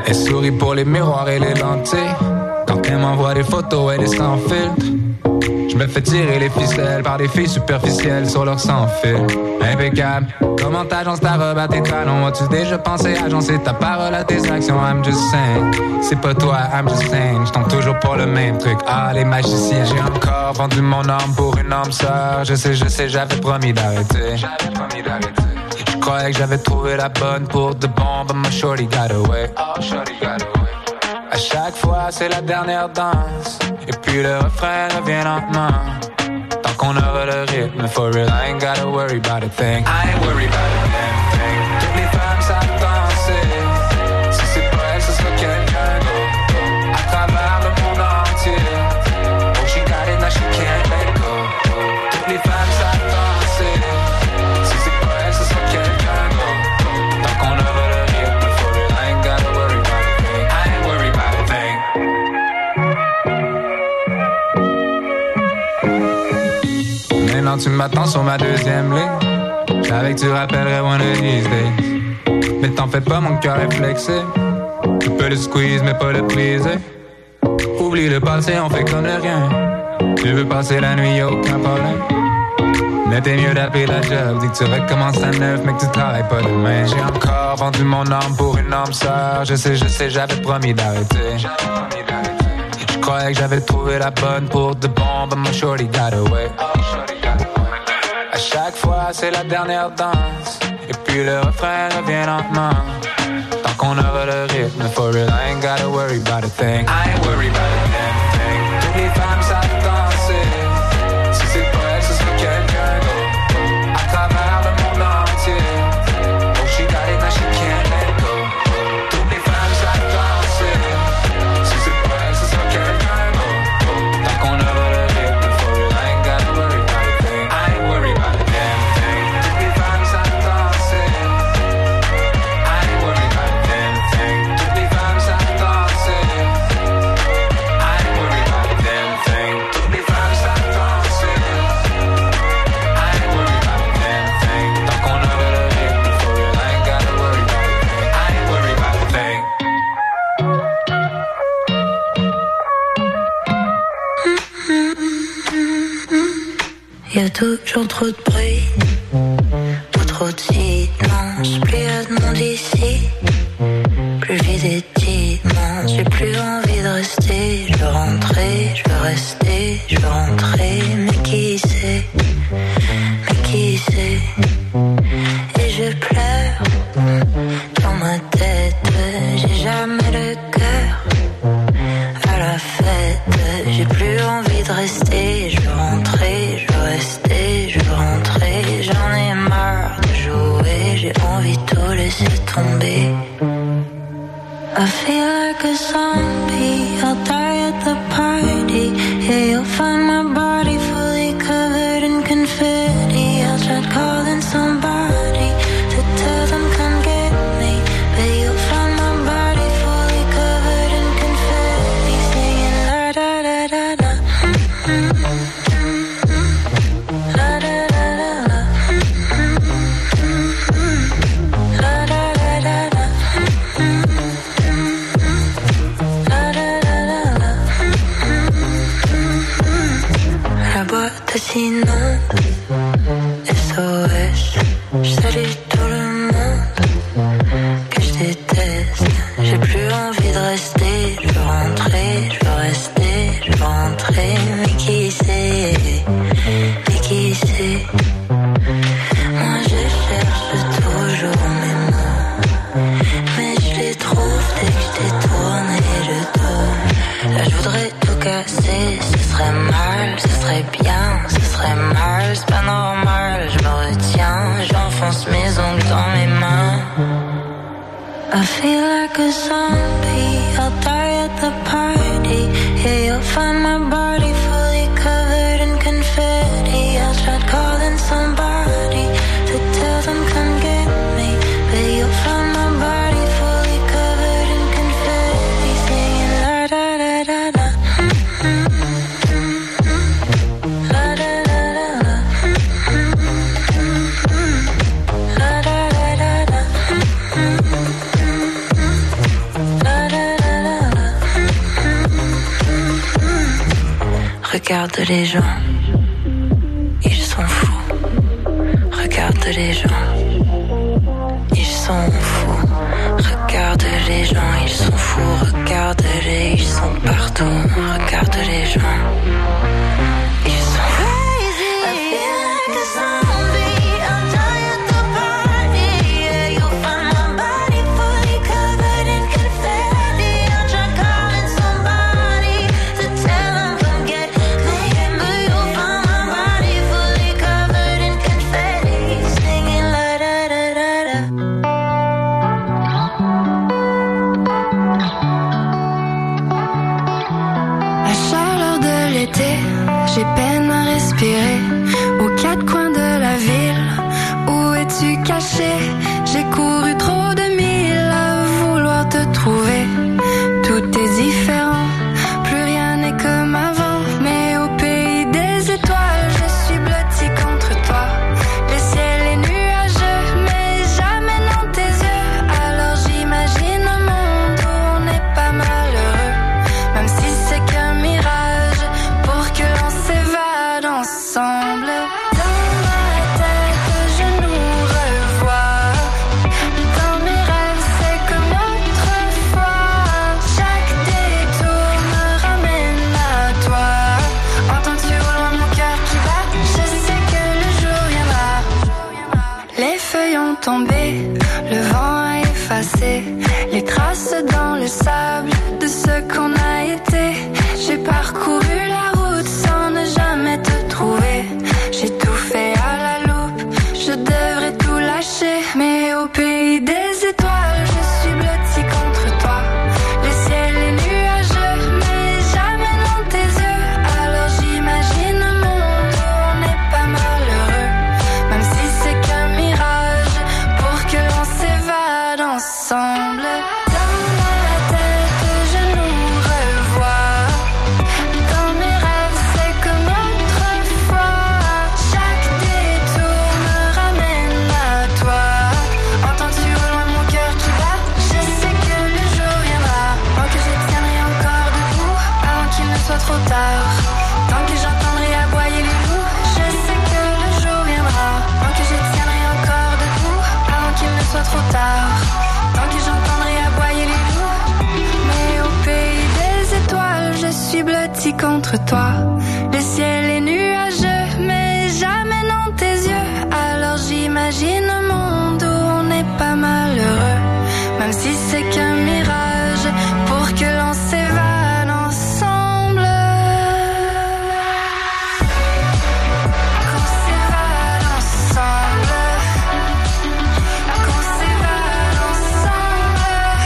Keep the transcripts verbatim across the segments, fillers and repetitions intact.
Elle sourit pour les miroirs et les lentilles. Quand elle m'envoie des photos, elle est sans filtre. Je me fais tirer les ficelles par des filles superficielles sur leur sans-fil. Impeccable. Comment t'agences ta robe à tes talons? As-tu déjà pensé agencer ta parole à tes actions? I'm just saying. C'est pas toi, I'm just saying. J'tombe toujours pour le même truc. Ah, les magiciens. J'ai encore vendu mon âme pour une âme sœur. Je sais, je sais, j'avais promis d'arrêter. J'avais promis d'arrêter. Je croyais que j'avais trouvé la bonne pour de bon, but my shorty got away. Oh, shorty got away. À chaque fois, c'est la dernière danse. Et puis le refrain revient lentement. Tant qu'on aura le rythme, for real, I ain't gotta worry about a thing. I ain't worried about a damn thing. Toutes les femmes savent danser. Si c'est pas elle, ce sera quelqu'un d'autre. À travers le monde entier. Oh, she got it, now she can't let go. Toutes les femmes savent danser. Si c'est pas elle, ce sera quelqu'un d'autre. Tant qu'on aura le rythme, for real, I ain't gotta worry about a thing. I ain't worried about a thing. Maintenant tu m'attends sur ma deuxième ligne. J'avais que tu rappellerais one of these days. Mais t'en fais pas, mon cœur est flexible. Tu peux le squeeze mais pas le briser. Oublie le passé, on fait comme de rien. Tu veux passer la nuit, y'a aucun problème. Mais t'es mieux d'appeler la job. Dis que tu recommences à neuf mais que tu travailles pas demain. J'ai encore vendu mon âme pour une âme sœur. Je sais, je sais, j'avais promis d'arrêter. J'avais promis d'arrêter. Je croyais que j'avais trouvé la bonne pour de bon, but my shorty got away. À chaque fois, c'est la dernière danse. Et puis le refrain revient lentement. Tant qu'on aura le rythme, for real, I ain't gotta worry about a thing. I ain't worried about a damn thing. Toutes les femmes savent danser. Si c'est pas elle, ce sera quelqu'un d'autre. À travers le monde entier. Oh, she got it, now she can't let go. Toutes les femmes savent danser. Si c'est pas elle, ce sera quelqu'un d'autre. Tant qu'on aura le rythme, for real, I ain't gotta worry about a thing. I ain't worried about a damn thing. Toutes les femmes savent danser. I ain't worried about a damn thing. Toutes les femmes savent danser. I ain't worried about a damn thing. Toutes les femmes savent danser. I ain't worried about a damn thing. Tant qu'on aura le rythme, for real, I ain't gotta worry about a thing. I ain't worried about a thing. Y'a toujours trop de bruit, ou trop de silence. Plus y'a de monde ici, plus le vide est immense. J'ai plus envie de rester, je veux rentrer, je veux rester, je veux rentrer. Mais qui sait, mais qui sait. Et je pleure dans ma tête, j'ai jamais le cœur à la fête. J'ai plus envie de rester, je veux rentrer, je veux rester, je veux rentrer. J'en ai marre de jouer, j'ai envie de tout laisser tomber. I feel like a zombie, I'll die at the party. Yeah, you'll find my body fully covered in confetti. I'll try calling somebody to tell them come get me, but you'll find my body fully covered in confetti, singing la da da da da. Mm-hmm. Sinon, S O S, je salue tout le monde que je déteste. J'ai plus envie de rester, je veux rentrer, je veux rester, je veux rentrer. Mais qui sait, mais qui sait. Moi je cherche toujours mes mots, mais je les trouve dès que je détourne et je tourne. Là je voudrais tout casser, ce serait mal, ce serait bien, ce serait mal, c'est pas normal, je me retiens, j'enfonce mes ongles dans mes mains. I feel like a zombie, I'll die at the party. Yeah, you'll find my body fully covered in confetti. I'll try calling somebody to tell them come get me, but you'll find my body fully covered in confetti, singing la da da da da. La Regarde les gens, ils sont fous. Regarde les gens, ils sont fous. Regarde les gens, ils sont fous. Regarde-les, ils sont partout. Regarde les gens, ils sont crazy. I feel like a zombie. I'm dying to party. Yeah, you'll find my body fully covered in confetti. I'll try calling somebody to tell them come get me, but you'll find my body fully covered in confetti, singing la da da da da. La chaleur de l'été, j'ai peine à respirer. Aux quatre coins de la ville, où es-tu caché? J'ai couru trop de milles à vouloir te trouver. Tout est différent, plus rien n'est comme avant. Mais au pays des étoiles, je suis blottie contre toi. Le ciel est nuageux, mais jamais dans tes yeux. Alors j'imagine un monde où on n'est pas malheureux, même si c'est qu'un mirage, pour que l'on s'évade ensemble. Dans ma tête, je nous revois. Dans mes rêves, c'est comme autrefois. Chaque détour me ramène à toi. Entends-tu au loin mon cœur qui bat? Je sais que le jour viendra. Les feuilles ont tombé, le vent a effacé les traces dans le sable de ce qu'on a été. J'ai parcouru la route sans ne jamais te trouver. J'ai tout fait à la loupe, je devrais tout lâcher. Mais au pays des étoiles, je suis blottie contre toi. Le ciel est nuageux, mais jamais dans tes yeux. Alors j'imagine un monde où on n'est pas malheureux, même si c'est qu'un mirage, pour que l'on s'évade ensemble. Dans ma tête, je nous revois. Dans mes rêves, c'est comme autrefois. Chaque détour me ramène à toi. Entends-tu au loin mon cœur qui bat? Je sais que le jour viendra. Tant que je tiendrai encore debout, avant qu'il ne soit trop tard. Tant que j'entendrai aboyer les loups, je sais que le jour viendra. Tant que je tiendrai encore debout, avant qu'il ne soit trop tard. Tant que j'entendrai aboyer les loups. Mais au pays des étoiles, je suis blottie contre toi. Le ciel est nuageux, mais jamais dans tes yeux. Alors j'imagine un monde où on n'est pas malheureux, même si c'est qu'un mirage, pour que l'on s'évade ensemble. Qu'on s'évade ensemble. Qu'on s'évade ensemble.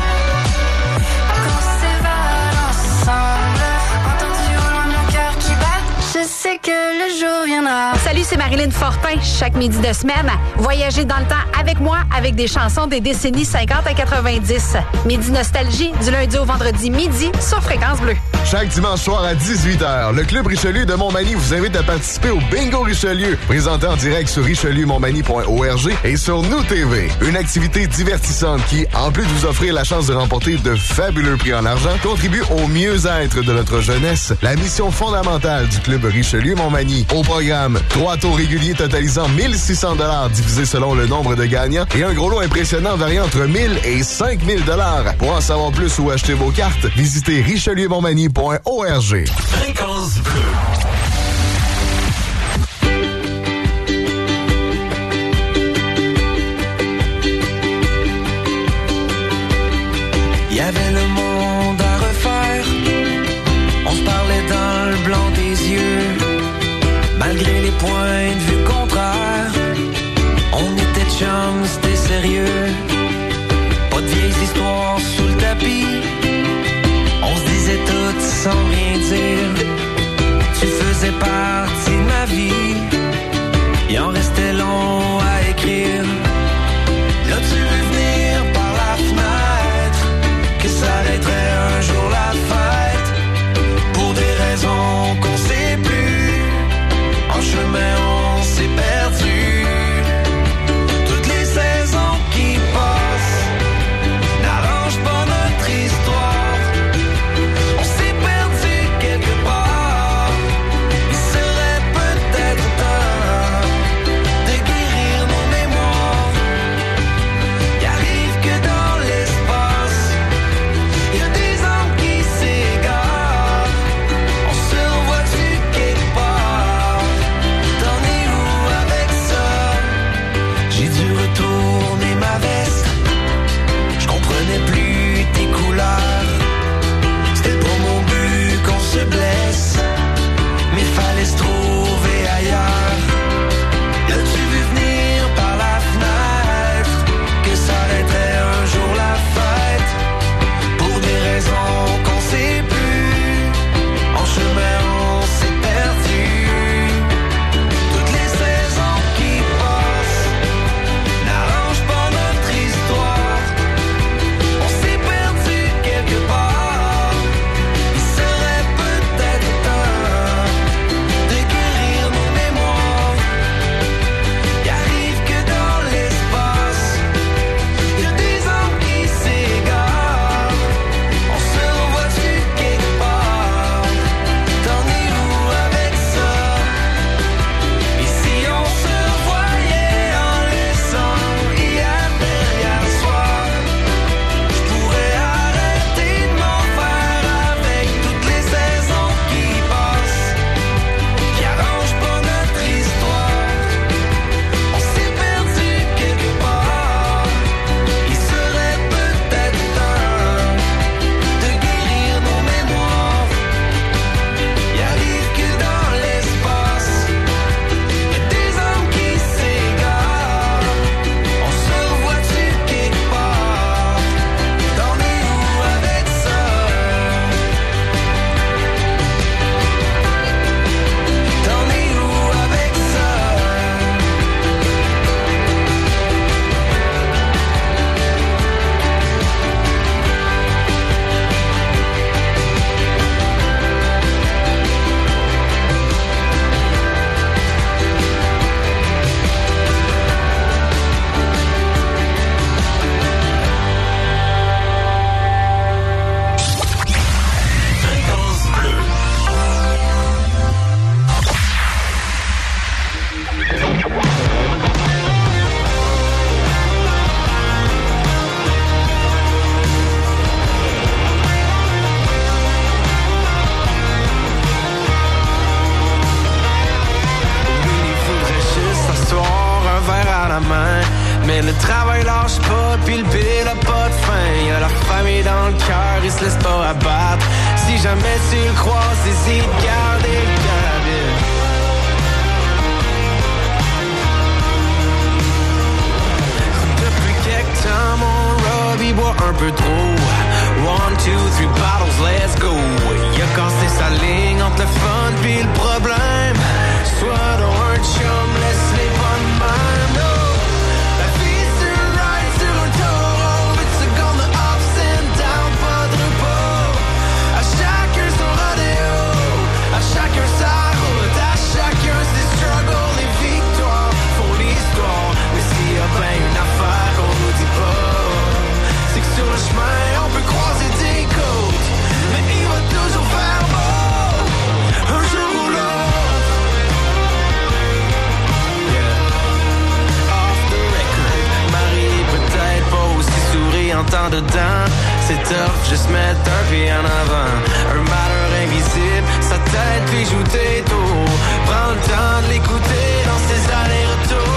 Qu'on s'évade ensemble. Entends-tu au loin mon cœur qui bat? Je sais que le jour viendra. Salut, c'est Marilyn Fortin. Chaque midi de semaine, voyagez dans le temps avec moi avec des chansons des décennies cinquante à quatre-vingt-dix. Midi Nostalgie, du lundi au vendredi midi sur Fréquence Bleue. Chaque dimanche soir à dix-huit heures, le Club Richelieu de Montmagny vous invite à participer au Bingo Richelieu, présenté en direct sur richelieu montmagny point org et sur Nous T V. Une activité divertissante qui, en plus de vous offrir la chance de remporter de fabuleux prix en argent, contribue au mieux-être de notre jeunesse. La mission fondamentale du Club Richelieu Montmagny. Au programme, trois tours réguliers totalisant mille six cents dollars divisés selon le nombre de gagnants et un gros lot impressionnant variant entre mille et cinq mille dollars. Pour en savoir plus ou acheter vos cartes, visitez richelieu montmagny point org. Fréquence Bleue. Il y avait le monde à refaire. On se parlait dans le blanc des yeux. Malgré les points de vue contraires, on était chums, c'était sérieux. Pas de vieilles histoires sous le tapis. On se disait tout sans rien dire. Tu faisais partie de ma vie. Il en restait long à écrire. Là tu veux venir par la fenêtre, que ça arrête se laisse pas abattre. Si jamais tu le croises, hésite, garder le carabine. Depuis quelque temps, mon Robbie boit un peu trop. One, two, three bottles, let's go. Il a cassé sa ligne entre le fun pis le problème. Sois donc un chum, laisse-les pas de même, no. La vie sur un ride, sur un taureau. It's a gun, the ups and downs, pas de repos. À chacun son rodéo, à chacun sa route, à chacun ses struggles, les victoires font l'histoire. Mais s'il y a bien une affaire qu'on nous dit pas, c'est que sur le chemin on peut croiser des côtes, mais il va toujours faire beau, un jour ou l'autre. Yeah. Off the record, Marie peut-être pas aussi souriante dedans. C'est tough, juste mettre un pied en avant. Un malheur invisible, sa tête lui joue tes tours. Prends le temps de l'écouter dans ses allers-retours.